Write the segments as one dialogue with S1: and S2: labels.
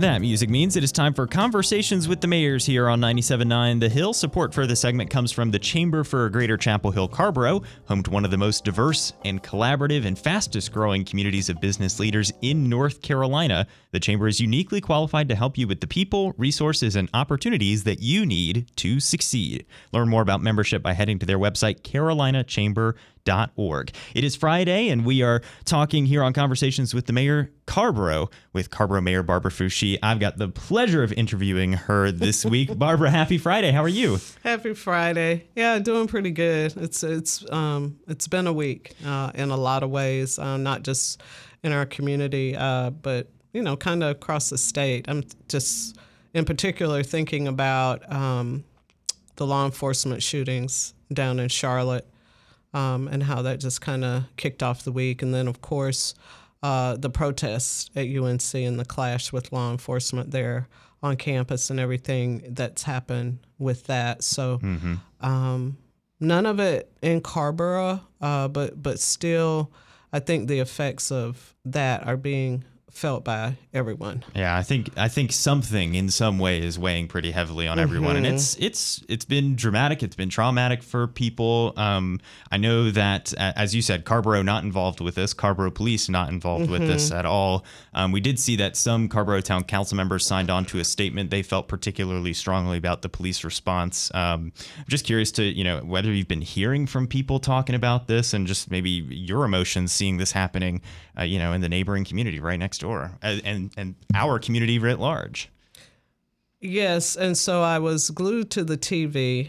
S1: That music means it is time for Conversations with the Mayors here on 97.9 The Hill. Support for this segment comes from the Chamber for Greater Chapel Hill Carrboro, home to one of the most diverse and collaborative and fastest growing communities of business leaders in North Carolina. The Chamber is uniquely qualified to help you with the people, resources, and opportunities that you need to succeed. Learn more about membership by heading to their website, carolinachamber.org. It is Friday, and we are talking here on Conversations with the Mayor Carrboro with Carrboro Mayor Barbara Foushee. I've got the pleasure of interviewing her this week. Barbara, happy Friday. How are you?
S2: Happy Friday. Yeah, doing pretty good. It's been a week in a lot of ways, not just in our community, but kind of across the state. I'm just in particular thinking about the law enforcement shootings down in Charlotte. And how that just kind of kicked off the week. And then, of course, the protests at UNC and the clash with law enforcement there on campus and everything that's happened with that. So none of it in Carrboro, but still, I think the effects of that are being felt by everyone.
S1: Yeah, I think something in some way is weighing pretty heavily on everyone, and it's been dramatic. It's been traumatic for people. I know that, as you said, Carrboro not involved with this. Carrboro Police not involved with this at all. We did see that some Carrboro Town Council members signed on to a statement they felt particularly strongly about the police response. I'm just curious to whether you've been hearing from people talking about this and just maybe your emotions seeing this happening, in the neighboring community right next door. And our community writ large.
S2: Yes, and so I was glued to the TV,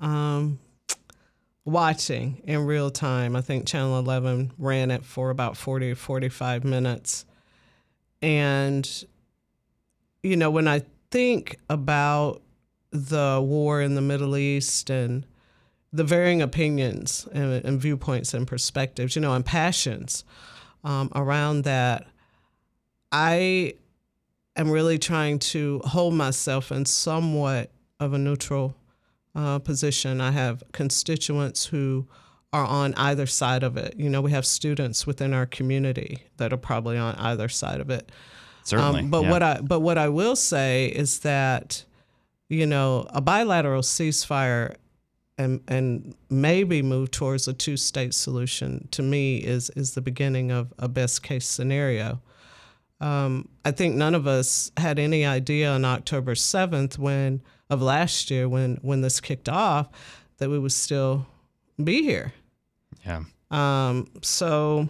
S2: watching in real time. I think Channel 11 ran it for about 40 or 45 minutes. And, when I think about the war in the Middle East and the varying opinions and viewpoints and perspectives, and passions around that, I am really trying to hold myself in somewhat of a neutral position. I have constituents who are on either side of it. We have students within our community that are probably on either side of it.
S1: Certainly.
S2: What I will say is that, a bilateral ceasefire and maybe move towards a two-state solution, to me, is the beginning of a best-case scenario. I think none of us had any idea on October 7th of last year when this kicked off that we would still be here.
S1: Yeah.
S2: So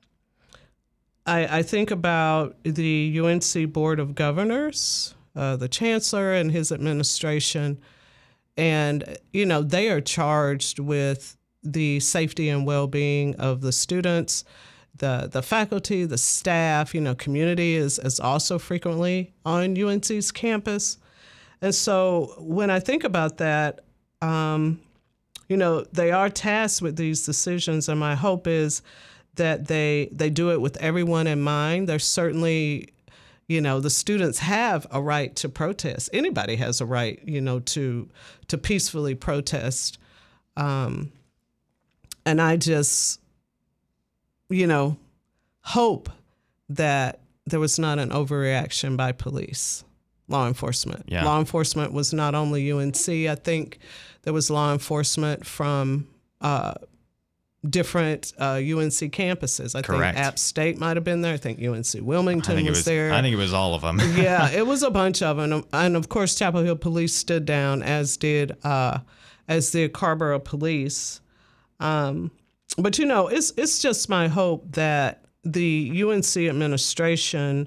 S2: I think about the UNC Board of Governors, the Chancellor and his administration, and, they are charged with the safety and well-being of the students, the faculty, the staff. Community is also frequently on UNC's campus. And so when I think about that, they are tasked with these decisions, and my hope is that they do it with everyone in mind. There's certainly, the students have a right to protest. Anybody has a right, to peacefully protest. And I just, hope that there was not an overreaction by police, law enforcement.
S1: Yeah.
S2: Law enforcement was not only UNC. I think there was law enforcement from different UNC campuses. I
S1: Correct.
S2: think App State might have been there. I think UNC Wilmington was there.
S1: I think it was all of them.
S2: Yeah, it was a bunch of them. And of course, Chapel Hill Police stood down, as did Carrboro Police. But it's just my hope that the UNC administration,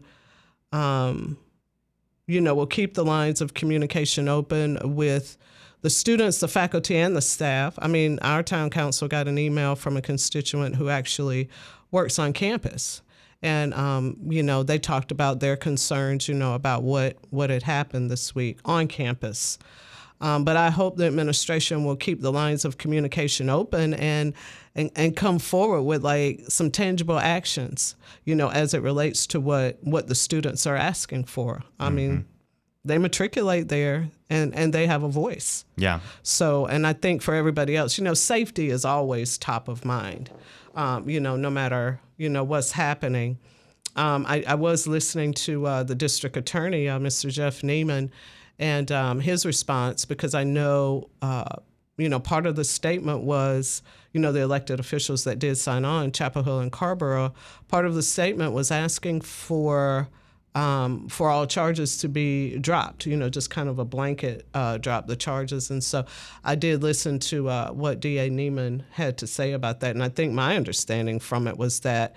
S2: will keep the lines of communication open with the students, the faculty, and the staff. I mean, our town council got an email from a constituent who actually works on campus. And, they talked about their concerns, about what had happened this week on campus. But I hope the administration will keep the lines of communication open and come forward with some tangible actions, as it relates to what the students are asking for. I mean, they matriculate there and they have a voice.
S1: Yeah.
S2: So, and I think for everybody else, safety is always top of mind, no matter, what's happening. I was listening to the district attorney, Mr. Jeff Neiman, and his response, because I know, part of the statement was, the elected officials that did sign on, Chapel Hill and Carrboro, part of the statement was asking for all charges to be dropped, just kind of a blanket drop the charges. And so I did listen to what DA Neiman had to say about that. And I think my understanding from it was that,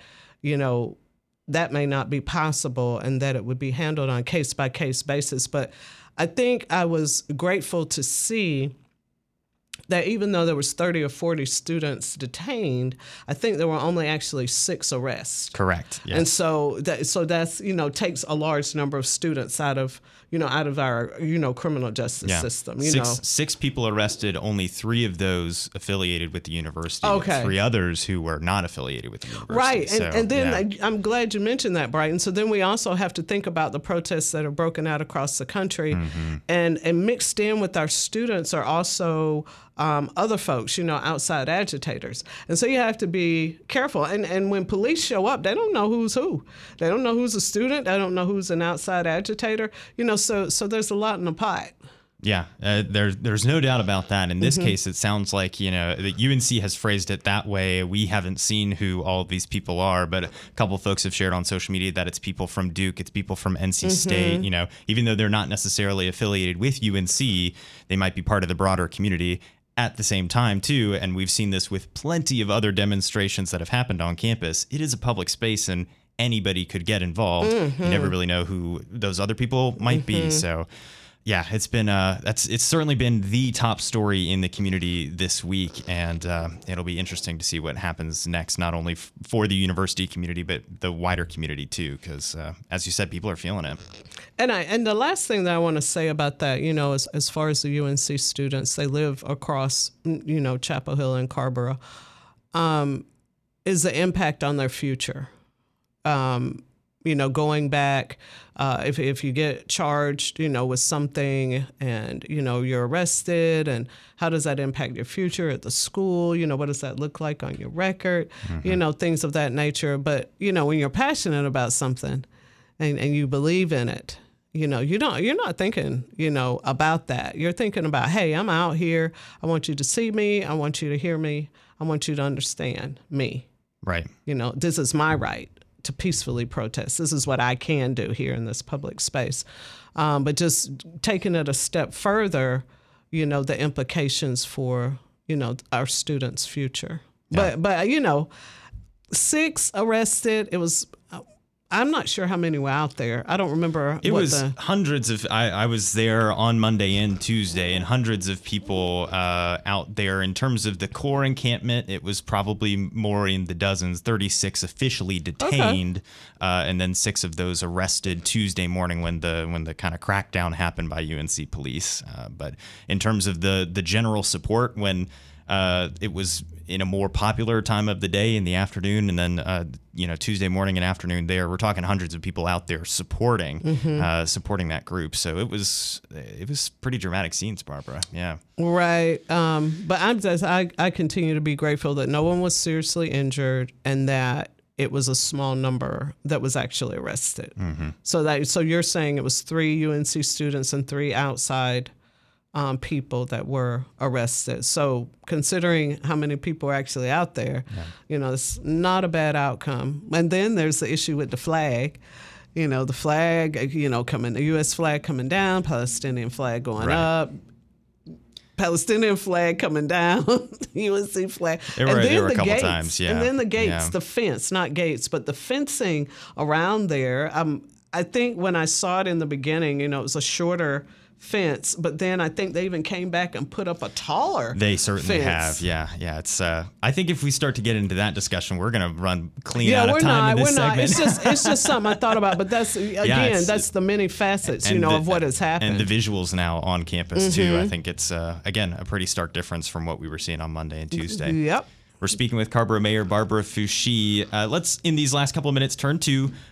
S2: that may not be possible and that it would be handled on a case-by-case basis. But I think I was grateful to see that even though there was 30 or 40 students detained, I think there were only actually 6 arrests.
S1: Correct. Yes.
S2: And so that's takes a large number of students out of our criminal justice system.
S1: Six people arrested, only 3 of those affiliated with the university.
S2: Okay.
S1: 3 others who were not affiliated with the university.
S2: Right. And then I'm glad you mentioned that, Brighton. So then we also have to think about the protests that are broken out across the country, and mixed in with our students are also other folks, outside agitators. And so you have to be careful. And when police show up, they don't know who's who. They don't know who's a student. They don't know who's an outside agitator. So there's a lot in the pot.
S1: Yeah, there's no doubt about that. In this case, it sounds like, the UNC has phrased it that way. We haven't seen who all of these people are, but a couple of folks have shared on social media that it's people from Duke, it's people from NC State, even though they're not necessarily affiliated with UNC, they might be part of the broader community. At the same time, too, and we've seen this with plenty of other demonstrations that have happened on campus, it is a public space and anybody could get involved. You never really know who those other people might be. So, yeah, it's been it's certainly been the top story in the community this week, and it'll be interesting to see what happens next, not only for the university community, but the wider community, too, because, as you said, people are feeling it.
S2: And the last thing that I want to say about that, as far as the UNC students, they live across, Chapel Hill and Carrboro, is the impact on their future. Going back, if you get charged, with something and, you're arrested, and how does that impact your future at the school? What does that look like on your record? Things of that nature. But, when you're passionate about something and you believe in it, you're not thinking, about that. You're thinking about, hey, I'm out here. I want you to see me. I want you to hear me. I want you to understand me.
S1: Right.
S2: This is my right to peacefully protest. This is what I can do here in this public space. But just taking it a step further, the implications for, our students' future.
S1: Yeah.
S2: But 6 arrested. It was, I'm not sure how many were out there. I don't remember.
S1: It was hundreds of, I was there on Monday and Tuesday, and hundreds of people out there. In terms of the core encampment, it was probably more in the dozens, 36 officially detained, and then 6 of those arrested Tuesday morning when the kind of crackdown happened by UNC police. But in terms of the general support, when it was in a more popular time of the day in the afternoon, and then Tuesday morning and afternoon, we're talking hundreds of people out there supporting that group. So it was pretty dramatic scenes, Barbara. Yeah.
S2: Right. But I continue to be grateful that no one was seriously injured and that it was a small number that was actually arrested. So you're saying it was 3 UNC students and 3 outside people that were arrested. So considering how many people are actually out there, it's not a bad outcome. And then there's the issue with the flag. The flag, the U.S. flag coming down, Palestinian flag going up, Palestinian flag coming down, UNC flag.
S1: There were a couple times, yeah.
S2: And then the gates, the fence, not gates, but the fencing around there. I think when I saw it in the beginning, it was a shorter fence, but then I think they even came back and put up a taller
S1: They certainly
S2: fence.
S1: have. Yeah. It's I think if we start to get into that discussion, we're going to run clean out of time in this segment.
S2: It's just something I thought about, but that's that's the many facets, of what has happened.
S1: And the visuals now on campus too. I think it's again a pretty stark difference from what we were seeing on Monday and Tuesday.
S2: Yep.
S1: We're speaking with Carrboro Mayor Barbara Foushee. Let's, in these last couple of minutes, turn to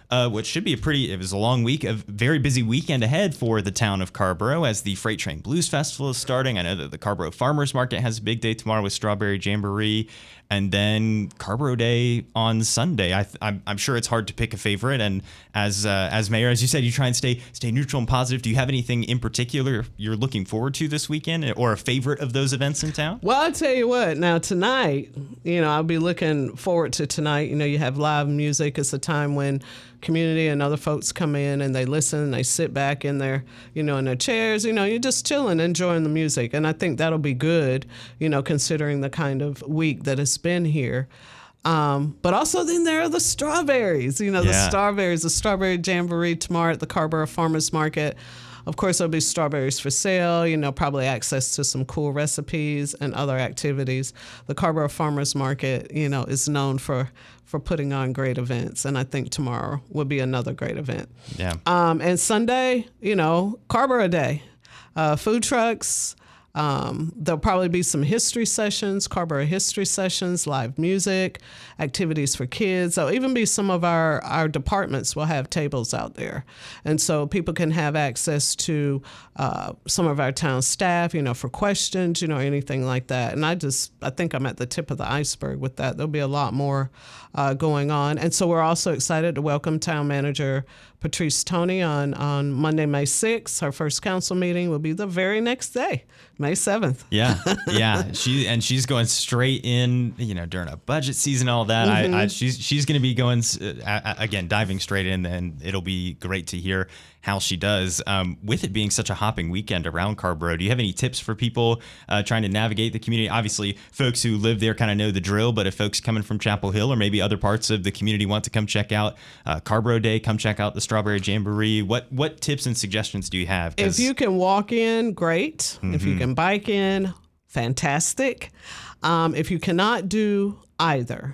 S1: Which should be it was a long week, a very busy weekend ahead for the town of Carrboro as the Freight Train Blues Festival is starting. I know that the Carrboro Farmers Market has a big day tomorrow with Strawberry Jamboree, and then Carrboro Day on Sunday. I'm sure it's hard to pick a favorite, and as mayor, as you said, you try and stay neutral and positive. Do you have anything in particular you're looking forward to this weekend, or a favorite of those events in town?
S2: Well, I'll tell you what. Now tonight, I'll be looking forward to tonight. You have live music. It's a time when community and other folks come in and they listen and they sit back in their, in their chairs. You're just chilling, enjoying the music, and I think that'll be good. Considering the kind of week that it's been here. But also then there are the strawberries. The Strawberry Jamboree tomorrow at the Carrboro Farmers Market. Of course, there'll be strawberries for sale, probably access to some cool recipes and other activities. The Carrboro Farmers Market, is known for putting on great events, and I think tomorrow will be another great event.
S1: Yeah.
S2: And Sunday, Carrboro Day, food trucks. There'll probably be some history sessions, Carrboro history sessions, live music, activities for kids. There'll even be some of our departments will have tables out there. And so people can have access to some of our town staff, for questions, anything like that. And I think I'm at the tip of the iceberg with that. There'll be a lot more going on. And so we're also excited to welcome Town Manager Patrice Toney on Monday, May 6th. Her first council meeting will be the very next day, May 7th.
S1: Yeah. She's going straight in, during a budget season, all that. Mm-hmm. She's going to be going again, diving straight in, and it'll be great to hear how she does. With it being such a hopping weekend around Carrboro, do you have any tips for people trying to navigate the community? Obviously, folks who live there kind of know the drill, but if folks coming from Chapel Hill or maybe other parts of the community want to come check out Carrboro Day, come check out the Strawberry Jamboree, what tips and suggestions do you have?
S2: If you can walk in, great. Mm-hmm. If you can bike in, fantastic. If you cannot do either,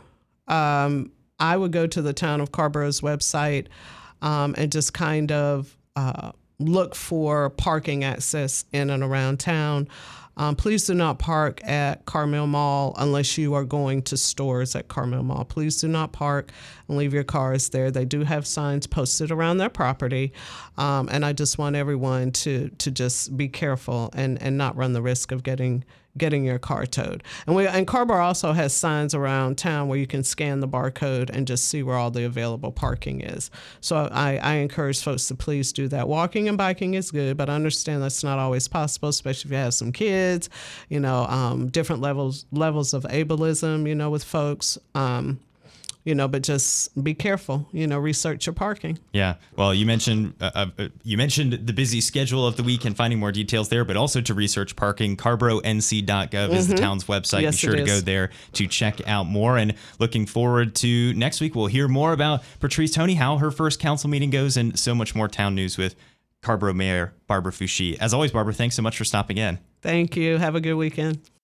S2: I would go to the town of Carrboro's website and just kind of look for parking access in and around town. Please do not park at Carmel Mall unless you are going to stores at Carmel Mall. Please do not park and leave your cars there. They do have signs posted around their property. And I just want everyone to just be careful and not run the risk of getting your car towed. And Carrboro also has signs around town where you can scan the barcode and just see where all the available parking is. So I encourage folks to please do that. Walking and biking is good, but I understand that's not always possible, especially if you have some kids, different levels of ableism, with folks. But just be careful, research your parking.
S1: Yeah. Well, you mentioned the busy schedule of the week and finding more details there, but also to research parking. CarrboroNC.gov is the town's website.
S2: Yes,
S1: be sure to go there to check out more. And looking forward to next week, we'll hear more about Patrice Toney, how her first council meeting goes, and so much more town news with Carrboro Mayor Barbara Foushee. As always, Barbara, thanks so much for stopping in.
S2: Thank you. Have a good weekend.